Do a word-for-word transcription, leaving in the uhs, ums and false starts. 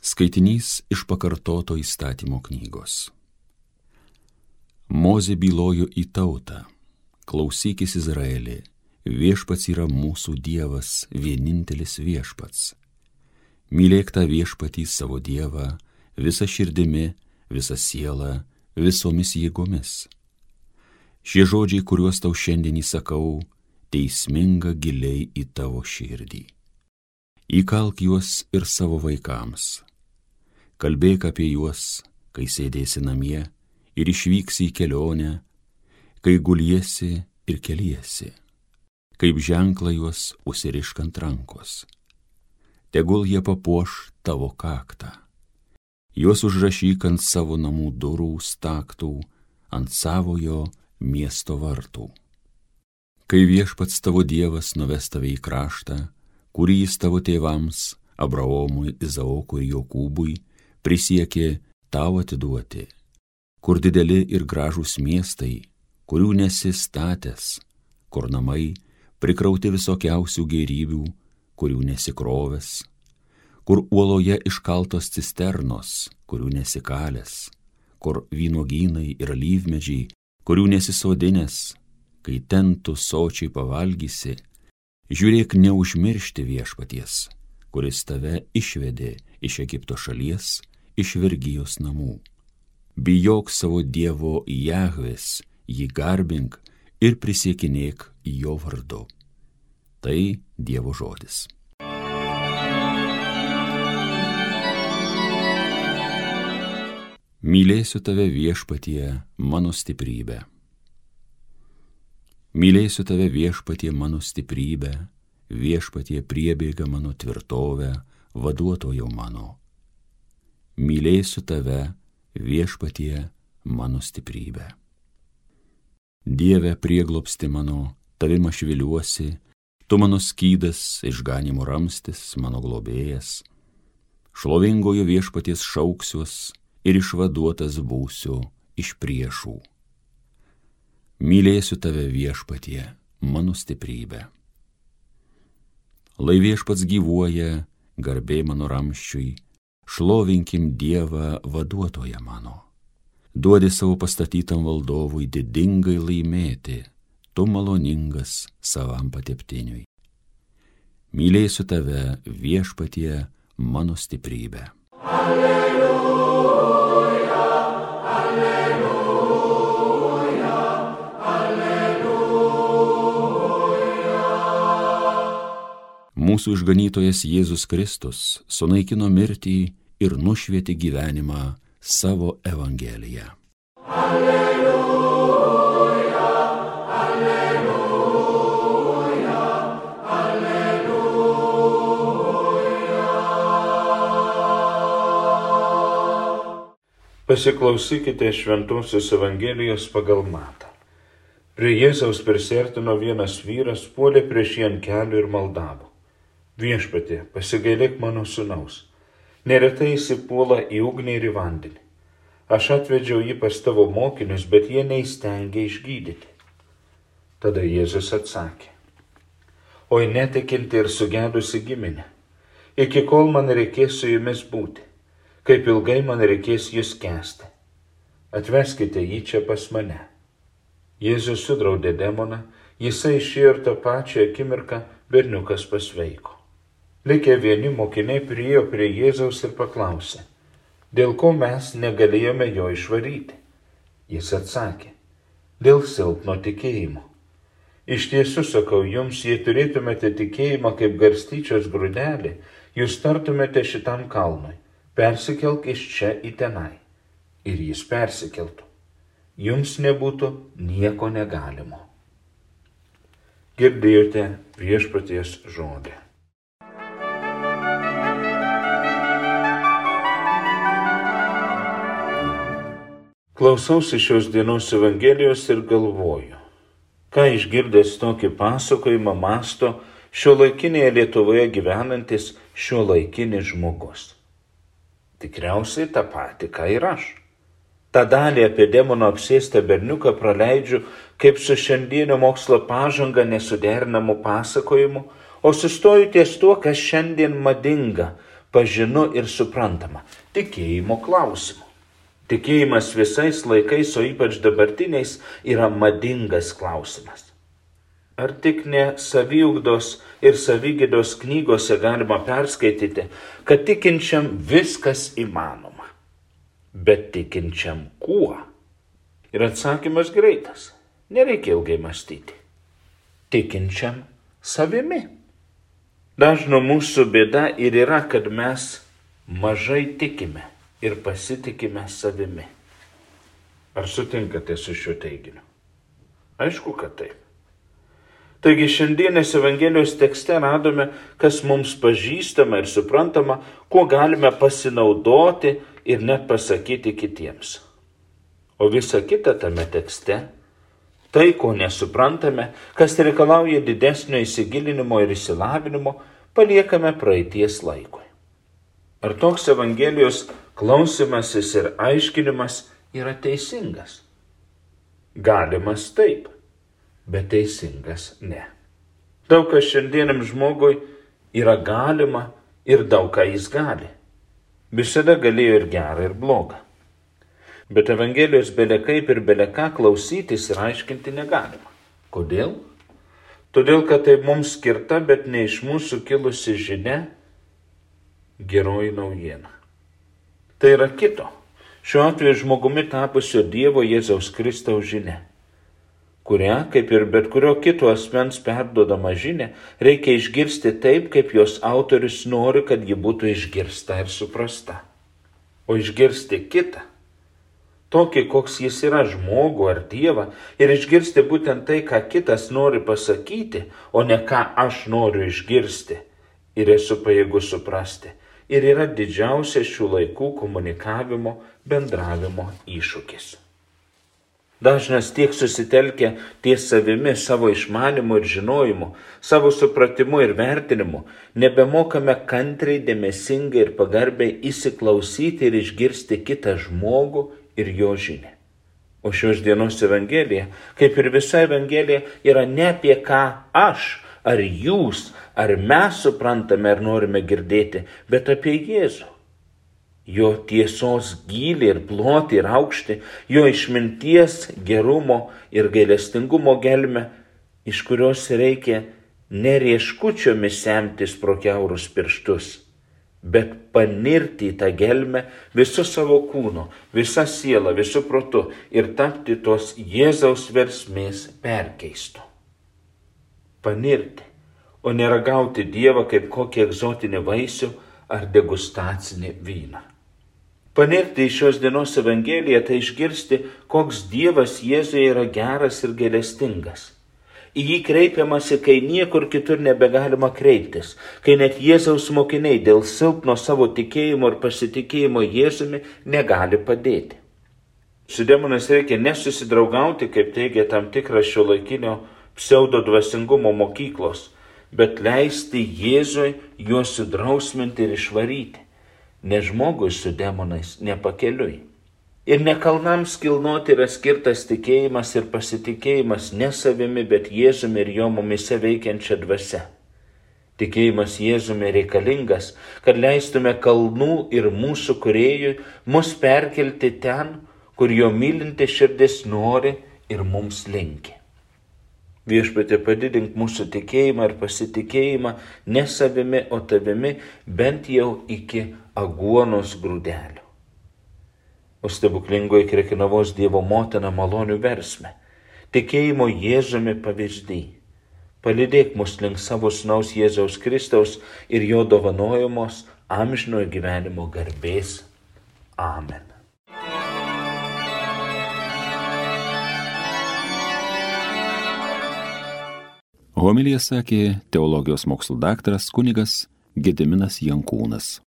Skaitinys iš pakartoto įstatymo knygos. Mozė bylojo į tautą: klausykis, Izraeli, viešpats yra mūsų Dievas, vienintelis viešpats. Mylėk tą viešpatį savo Dievą visa širdimi, visa siela, visomis jėgomis. Šie žodžiai, kuriuos tau šiandien įsakau, teisminga giliai į tavo širdį. Įkalk juos ir savo vaikams. Kalbėk apie juos, kai sėdėsi namie ir išvyksi į kelionę, kai guliesi ir keliesi, kaip ženklą juos užsirišk ant rankos. Tegul jie papuoš tavo kaktą. Juos užrašyk ant savo namų durų staktų, ant savojo miesto vartų. Kai viešpats tavo Dievas nuves tave į kraštą, kurį jis tavo tėvams, Abraomui, Izaokui ir Jokūbui, prisiekė tau atiduoti, kur dideli ir gražūs miestai, kurių nesi statęs, kur namai prikrauti visokiausių gėrybių, kurių nesikrovęs, kur uoloje iškaltos cisternos, kurių nesikalęs, kur vynuogynai ir alyvmedžiai, kurių nesisodinęs, kai ten tu sočiai pavalgysi, žiūrėk neužmiršti viešpaties, kuris tave išvedė iš Egipto šalies, iš vergijos namų. Bijok savo Dievo Jahvės, jį garbink ir prisiekinėk jo vardu. Tai Dievo žodis. Mylėsiu tave viešpatie, mano stiprybė. Mylėsiu tave viešpatie, mano stiprybė, viešpatie priebėga mano tvirtovę, vaduotojo mano. Mylėsiu tave viešpatie, mano stiprybė. Dieve prieglobsti mano, tavim aš viliuosi, tu mano skydas, išganimo ramstis, mano globėjas. Šlovingojo viešpaties šauksiuos ir išvaduotas būsiu iš priešų. Mylėsiu tave viešpatie, mano stiprybė. Lai viešpats gyvuoja, garbė mano ramsčiui, šlovinkim Dievą vaduotoją mano. Duodi savo pastatytam valdovui didingai laimėti, tu maloningas savam pateptiniui. Mylėsiu tave viešpatie, mano stiprybė. Alleluja, alleluja, alleluja. Mūsų išganytojas Jėzus Kristus sunaikino mirtį ir nušvietė gyvenimą savo Evangeliją. Alleluja, alleluja, alleluja. Pasiklausykite Šventosios Evangelijos pagal Matą. Prie Jėzaus prisiartino vienas vyras, puolė prieš jį ant kelių ir maldavo: Viešpatie, pasigailėk mano sūnaus. Neretai įsipuola į ugnį ir į vandenį. Aš atvedžiau jį pas tavo mokinius, bet jie neįstengė išgydyti. Tada Jėzus atsakė: Oi netikinti ir sugedusi giminė, iki kol man reikės su jumis būti, kaip ilgai man reikės jūs kęsti. Atveskite jį čia pas mane. Jėzus sudraudė demoną, jisai išėjo ir tą pačią akimirką berniukas pasveiko. Likę vieni mokiniai priėjo prie Jėzaus ir paklausė: Dėl ko mes negalėjome jo išvaryti? Jis atsakė: Dėl silpno tikėjimo. Iš tiesų sakau jums, jei turėtumėte tikėjimą kaip garstyčios grūdelį, jūs tartumėte šitam kalnui: persikelk iš čia į tenai. Ir jis persikeltų. Jums nebūtų nieko negalimo. Girdėjote viešpaties žodį. Klausausi šios dienos Evangelijos ir galvoju, ką išgirdęs tokį pasakojimą mąsto šiuolaikinėje Lietuvoje gyvenantis šiuolaikinis žmogus. Tikriausiai tą patį, ką ir aš. tą dalį apie demono apsėstą berniuką praleidžiu kaip su šiandienio mokslo pažanga nesuderinamu pasakojimu, o sustoju ties tuo, kas šiandien madinga, pažinu ir suprantama tikėjimo klausimu. Tikėjimas visais laikais, o ypač dabartiniais, yra madingas klausimas. Ar tik ne saviugdos ir savigydos knygose galima perskaityti, kad tikinčiam viskas įmanoma, bet tikinčiam kuo? Ir atsakymas greitas, nereikia ilgai mąstyti. Tikinčiam savimi. Dažno mūsų bėda ir yra, kad mes mažai tikime ir pasitikime savimi. Ar sutinkate su šiuo teiginiu? Aišku, kad taip. Taigi šiandienės Evangelijos tekste radome, kas mums pažįstama ir suprantama, kuo galime pasinaudoti ir net pasakyti kitiems. O visa kita tame tekste, tai, ko nesuprantame, kas reikalauja didesnio įsigilinimo ir išsilavinimo, paliekame praeities laikui. Ar toks Evangelijos klausimasis ir aiškinimas yra teisingas? Galimas taip, bet teisingas ne. Daug kas šiandieniam žmogui yra galima ir daug ką jis gali. Visada galėjo ir gerą, ir blogą. Bet Evangelijos belekaip ir beleką klausytis ir aiškinti negalima. Kodėl? Todėl, kad tai mums skirta, bet ne iš mūsų kilusi žinia, geroji naujiena. Tai yra kito, šiuo atveju žmogumi tapusio Dievo Jėzaus Kristaus žinia, kurią, kaip ir bet kurio kito asmens perduodama žinia, reikia išgirsti taip, kaip jos autorius nori, kad ji būtų išgirsta ir suprasta. O išgirsti kitą, tokį, koks jis yra, žmogų ar Dievą, ir išgirsti būtent tai, ką kitas nori pasakyti, o ne ką aš noriu išgirsti ir esu pajėgus suprasti, ir yra didžiausias šių laikų komunikavimo, bendravimo iššūkis. Dažnas tiek susitelkia ties savimi, savo išmanimu ir žinojimu, savo supratimu ir vertinimu, nebemokame kantriai, dėmesingai ir pagarbiai įsiklausyti ir išgirsti kitą žmogų ir jo žinią. O šios dienos Evangelija, kaip ir visa Evangelija, yra ne apie ką aš, ar jūs, ar mes suprantame ar norime girdėti, bet apie Jėzų. Jo tiesos gylį ir plotį ir aukštį, jo išminties, gerumo ir gailestingumo gelmę, iš kurios reikia ne rieškučiomis semtis pro kiaurus pirštus, bet panirti į tą gelmę visu savo kūnu, visa siela, visu protu ir tapti tos Jėzaus versmės perkeistu. Panirti, o neragauti Dievą kaip kokį egzotinį vaisių ar degustacinį vyną. Panirti į šios dienos Evangeliją, tai išgirsti, koks Dievas Jėzuje yra geras ir gailestingas. Į jį kreipiamasi, kai niekur kitur nebegalima kreiptis, kai net Jėzaus mokiniai dėl silpno savo tikėjimo ir pasitikėjimo Jėzumi negali padėti. Su demonais reikia nesusidraugauti, kaip teigia tam tikras šiuolaikinio pseudo dvasingumo mokyklos, bet leisti Jėzui juos sudrausminti ir išvaryti. Ne žmogui su demonais, ne pakeliui. Ir ne kalnams kilnoti yra skirtas tikėjimas ir pasitikėjimas ne savimi, bet Jėzumi ir jo mumise veikiančia dvasia. Tikėjimas Jėzumi reikalingas, kad leistume kalnų ir mūsų kūrėjui mus perkelti ten, kur jo mylinti širdis nori ir mums linki. Viešpatie, padidink mūsų tikėjimą ir pasitikėjimą ne savimi, o tavimi, bent jau iki aguonos grūdelių. O stebuklingoji Krekenavos Dievo motina malonių versme, tikėjimo Jėzumi pavyzdį. Palydėk mus link savo sūnaus Jėzaus Kristaus ir jo dovanojamos amžinojo gyvenimo garbės. Amen. Homiliją sakė teologijos mokslų daktaras kunigas Gediminas Jankūnas.